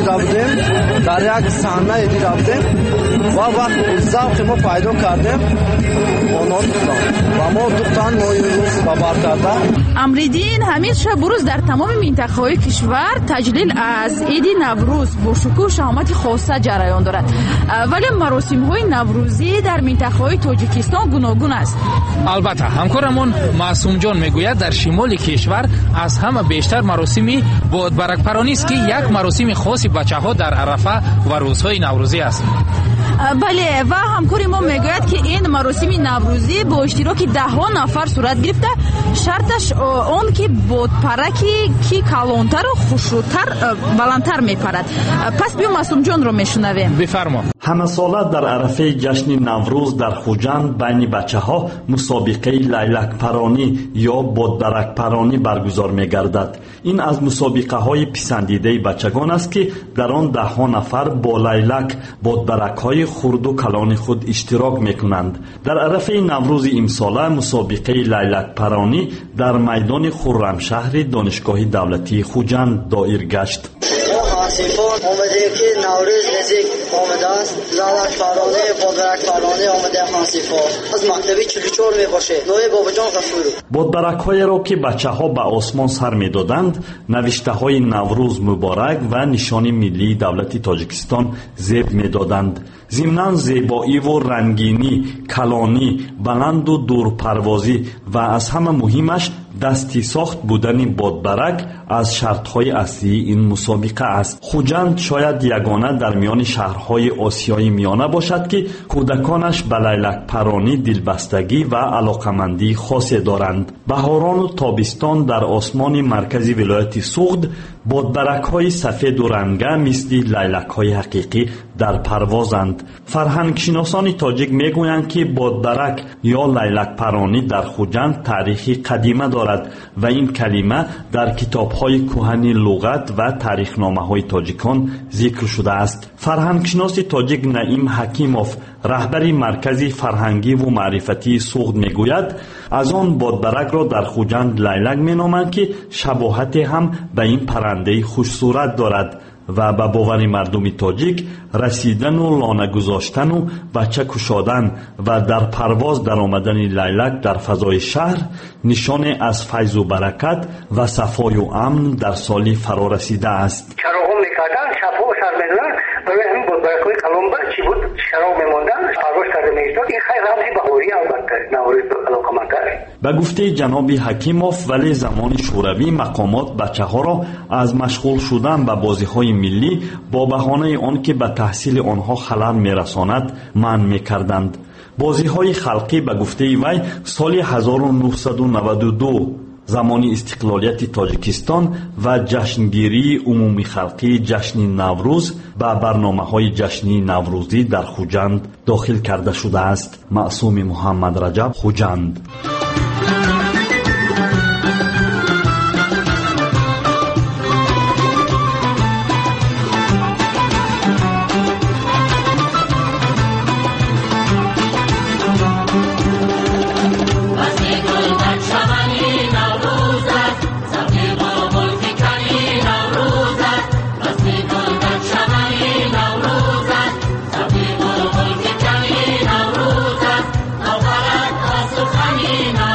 دیده بودیم، در یک صحنه دیده بودیم و وقت ذوق ما پیدا کردیم آنها دوستان و ما دوستان ما این روز بابر کردیم. امریدین حمید شب روز در تمام منطقه‌های کشور تجلیل از عید نوروز با شکوه شهامت خاصه جریان دارد، ولی مراسم‌های نوروزی در منطقه‌های تاجیکستان گوناگون است. البته همکارمون معصوم جان میگوید در شمال کشور از همه بیشتر مراسمی بادبرک پرانی است که یک مراسم خاصی بچه‌ها در عرفه و روزهای نوروزی است. بله، و همکاری ما میگوید که این مراسم نوروزی با اشتراک 10 نفر صورت گرفته. شرطش آن که بادپرکی کی کلانتر و خوشروتر بلندتر میپرد. پس بیا معصوم جان رو میشنویم. بفرما. همه ساله در عرفه جشن نوروز در خوجند بین بچه ها مسابقه لیلک پرانی یا بادبرک پرانی برگزار می گردد. این از مسابقه های پسندیده بچگان است که در آن 10 نفر با لیلک بادبرک های خرد و کلان خود اشتراک می کنند. در عرفه نوروز امساله مسابقه لیلک پرانی در میدان خرمشهر دانشگاه دولتی خوجند دایر گشت. آسیفان آمده که نوروز نزدیک آمده است. لیلک پرانی بادبرک پرانی آمده آسیفان از مکتبی 44 می باشه. نوی بابا جان غفور. بادبرک های را که بچه ها به آسمان سر می دادند نوشته های نوروز مبارک و نشان ملی دولت تاجیکستان زیب می دادند. ضمناً زیبایی و رنگینی، کلانی، بلند و دورپروازی و از همه مهمش دستی ساخت بودن بادبرک از شرطهای اصلی این مسابقه است. خوجند شاید یگانه در میان شهرهای آسیای میانه باشد که کودکانش به لیلک پرانی دلبستگی و علاقمندی خاصی دارند. بهاران و تابستان در آسمان مرکزی ولایت سوغد بادبرک های سفید و رنگه مثل لیلک های حقیقی در پروازند. فرهنگ شناسان تاجیک میگویند که بادبرک یا لیلک پرانی در خوجند تاریخی قدیمه دارد و این کلمه در کتاب‌های کهنی لغت و تاریخنامه‌های تاجیکان ذکر شده است. فرهنگشناس تاجیک نعیم حکیموف رهبر مرکز فرهنگی و معرفتی سوغد میگوید از آن بادبرک را در خوجند لیلک مینامند که شباهت هم به این پرنده خوش صورت دارد و به باور مردم تاجیک رسیدن و لانه گذاشتن و بچه کشادن و در پرواز در آمدن لیلک در فضای شهر نشان از فیض و برکت و صفای و امن در سالی فرا رسیده است. شراب میکردن، شب و سر میدادن برای همین بادبرک‌های کلانبر چی بود شراب میماندن پرواز کرده میشد. این خیلی رمزی بهاری البته نوروز علاقمندتره. به گفته جناب حکیموف ولی زمان شوروی مقامات بچه ها را از مشغول شدن به بازی های ملی با بهانه آن که به تحصیل آنها خلل میرساند منع میکردند. بازی های خلقی به گفته وی سال 1992 زمان استقلالیت تاجیکستان و جشنگیری عمومی خلقی جشن نوروز به برنامه‌های جشنی نوروزی در خوجند داخل کرده شده است. معصوم محمد رجب، خوجند. Nina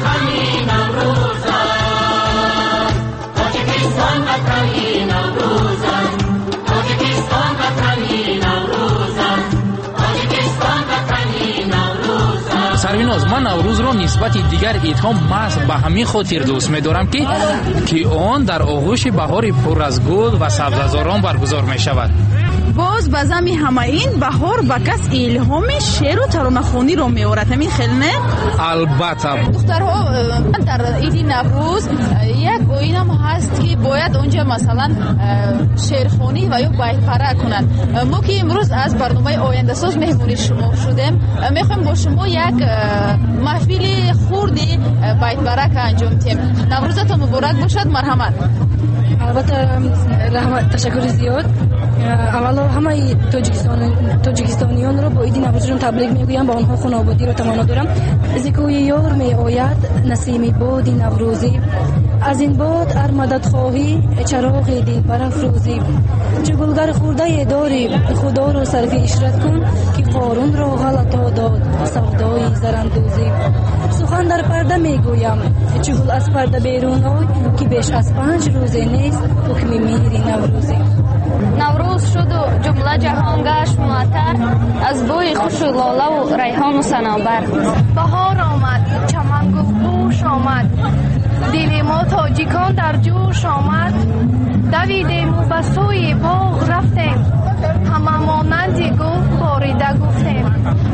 سرویناز، من نوروز رو نسبت دیگر عیدها محض به همین خاطر دوست می‌دارم که آن در آغوش بهار پر از گل و سبززاران برگزار می‌شود. باز به زمین همه این بهار به کس الهام شعر و ترانه‌خوانی رو می‌آورد. همین خیلی نه؟ البته دخترها در عید نوروز یک اوین هم هست که باید اونجا مثلا شعرخوانی و یا بیت‌پره کنند. ما که امروز از برنامه آینده ساز مهمون شما شدیم، میخوایم با شما یک محفل خوردی بیت‌پره که انجام دهیم. نوروزتون مبارک باشد. مرحمت. البته رحمت، تشکر زیاد. اولا همه تاجیکستانیان رو با عید نوروزشون تبریک میگویم، با آنها خون آبادی رو تمنا دارم. زیکوی یار می آید نسیم باد نوروزی، از این باد ار مدد خواهی چراغ دل برافروزی. چه گلگر خورده داری خدا رو صرف اشرت کن، که قارون را غلطا داد سودای زراندوزی. سخن در پرده میگویم چه گل از پرده بیرون آی، که بیش از 5 روزه نیست حکم میری نوروزی. نوروز شد و جمله جهان گشت معطر، از بوی خوش و لاله و ریحان و صنوبر. بهار آمد، چمن گلبوش آمد، دل ما تاجیکان در جوش آمد. دویدیم و به سوی باغ رفتیم، همه مانند گل باریده گفتیم.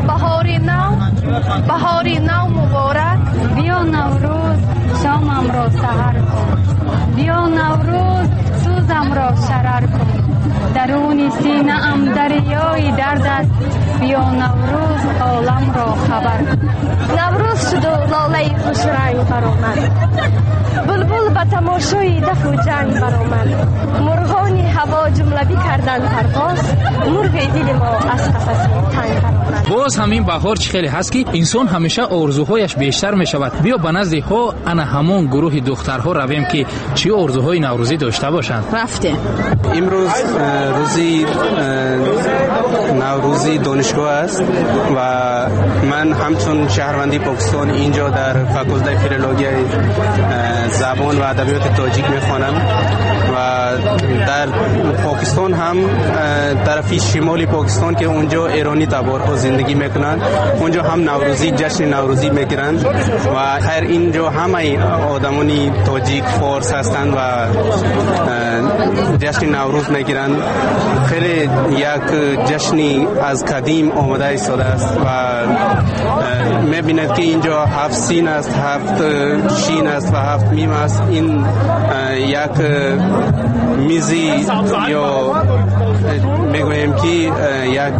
بهار نو مبارک. بیا نوروز شامم را سحر کن، بیا نوروز سوزم را شرر کن. درون سینه ام دریای درد است، بیا نوروز عالم را خبر کن. نوروز شد و لاله خوش رنگ برآمد، بلبل به تماشای دف و جنگ برآمد. مرغان هوا جمله کردن پرواز، مرغ دل ما از قفس تنگ برآمد. باز همین بهار چه خیلی هست که انسان همیشه آرزوهایش بیشتر می شود. بیا به نزد ها انا همون گروه دخترها رویم که چه آرزوهای نوروزی داشته باشند. رفته امروز روزی نوروزی دانشگاه است و من همچون شهروندی پاکستان اینجا در فاکولته فیلولوژی زبان و ادبیات تاجیک میخوانم و در پاکستان هم طرفی شمالی پاکستان که اونجا ایرانی تبارها زندگی میکنند، اونجا هم نوروزی جشن نوروزی میگیرند و خیر اینجا همه آدمانی تاجیک فارس هستند و جشن نوروز میگیرند. خیلی یک جشنی از قدیم آمده ایستاده است و میبینید که اینجا 7 سین است، 7 شین است و 7 میم است. این یک میزی یا میگوییم که یک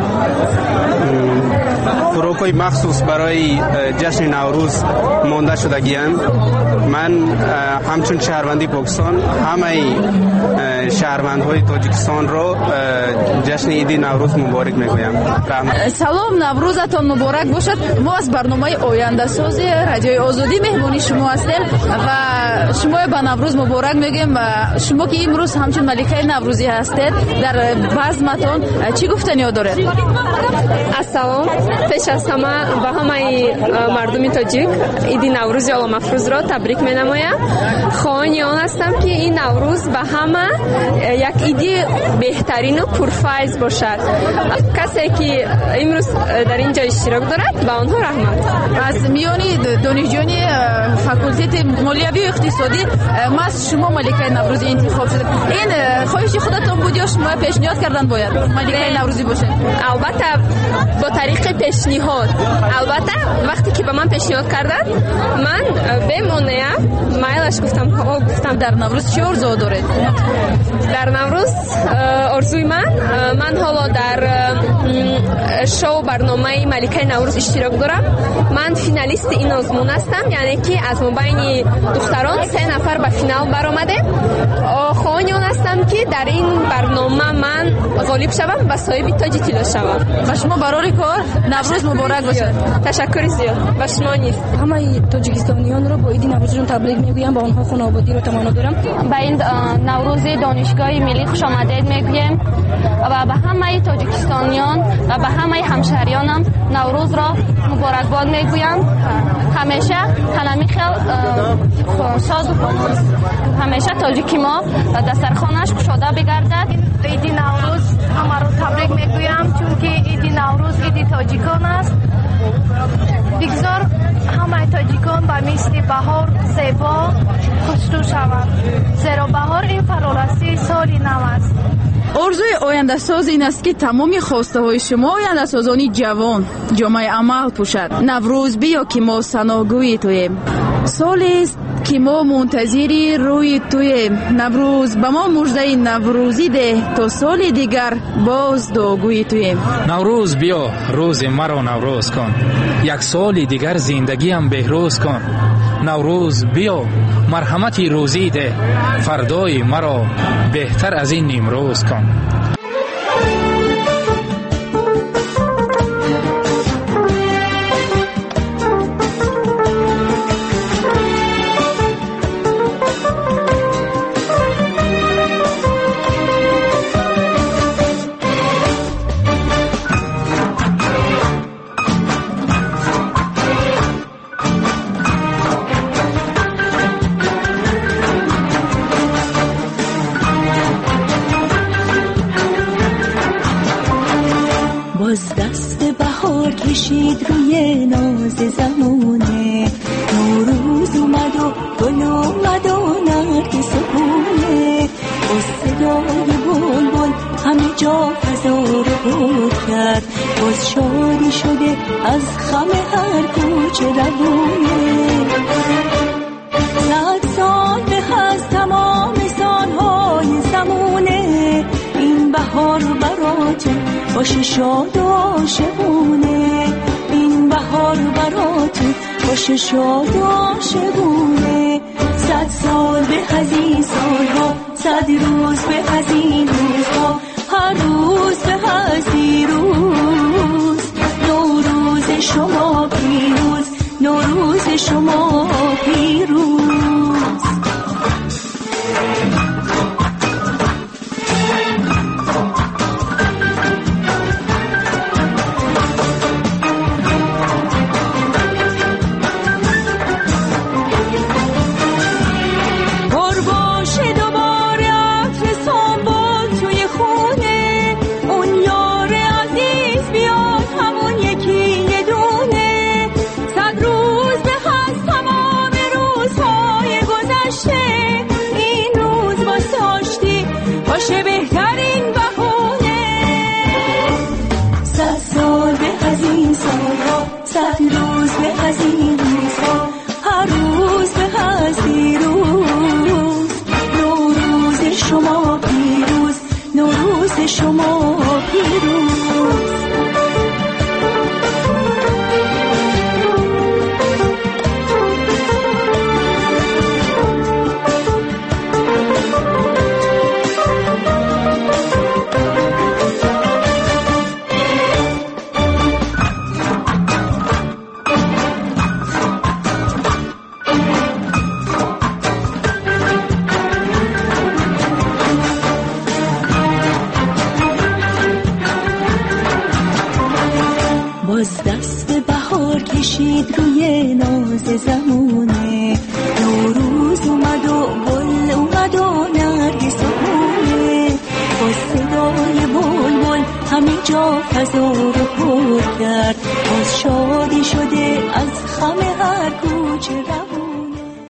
خوراکای مخصوص برای جشن نوروز مانده شدگی‌اند. من همچون شهروندی پاکستان همه شهروندهای تاجیکستان رو جشن عید نوروز مبارک میگویم. سلام، نوروزتان مبارک باشد. ما از برنامه آینده ساز رادیوی آزادی مهمونی شما هستیم و شما به نوروز مبارک میگیم و شما که امروز همچون ملکه نوروزی هستید در بزمتون چی گفتنی دارید؟ السلام، پیش از همه به همه مردم تاجیک عید نوروز یا مفروض را تبریک می‌نمایم. خواهان آن هستم که این نوروز به همه یک عید بهترین و پرفیض باشد. کسی که امروز در اینجا اشتراک دارد به آنها رحمت. از میانی دانشجویان فاکولته مالیوی و اقتصادی ما از شما ملکه نوروزی انتخاب شده. این خواهش خودتون بود یا شما پیشنهاد کردن باید ملکه نوروزی باشه؟ البته با طریق پیشنهاد. البته وقتی که به من پیشنهاد کردن من بمونم مایلش گفتم در نوروز چه آرزو دارید؟ در نوروز آرزوی من حالا در شو برنامه ملکه نوروز اشتراک دارم. من فینالیست این آزمون هستم، یعنی که از بین دختران 3 نفر به فینال برآمده. خواهان هستم که در این برنامه من غالب شوم و صاحب تاج طلا شوم. و شما برای کار نوروز مبارک باشه. تشکر زیاد. و شما نیز. همه تاجیکستانیان رو با عید نوروزشون تبریک میگویم، با آنها خانوادگی رو تمنا دارم. با این نوروز دانشگاه ملی خوش آمدید میگویم و به همه تاجیکستانیان و به همه همشهریانم نوروز را مبارکباد میگویم. همیشه همین خیل شاد همیشه تاجیکی ما دسترخوانش گشاده بگردد. عید نوروز همه رو تبریک میگویم چون که عید نوروز عید تاجیکان است. بگذار همه تاجیکان به مثل بهار زیبا خوشرو شود، زیرا بهار این فرارسی سالی نو است. آرزوی آینده ساز این است که تمام خواسته های شما آینده سازانی جوان جامعه عمل پوشد. نوروز بیا که ما ثناگوی توییم، سالی است که ما منتظری روی توی نوروز. به ما مژده نوروزی ده تا سال دیگر باز دعاگوی توییم. نوروز بیا روز مرا نوروز کن، یک سال دیگر زندگیم بهروز کن. نوروز بیا مرحمتی روزی ده، فردای مرا بهتر از این امروز کن. باز دست بهار کشید روی ناز زمونه، نوروز اومد و گل اومد و نرگس و گونه، با صدای بلبل همه جا فضا رو پر کرد، باز شادی شده از خم هر کوچه روونه. 100 سال به از تمام سالهای زمونه، این بهار براته باشه شاد و عاشقونه، این بهار براته باشه شاد و عاشقونه. 100 سال به از این سالها، 100 روز به از این روزها، هر روز به از این روز. نوروز شما پیروز، نوروز شما پیروز. شما پیروز. باز دست بهار کشید روی ناز زمونه، نوروز اومد و گل اومد و نرگس و گونه، با صدای بلبل همه جا فضا رو پر کرد، باز شادی شده از خم هر کوچه.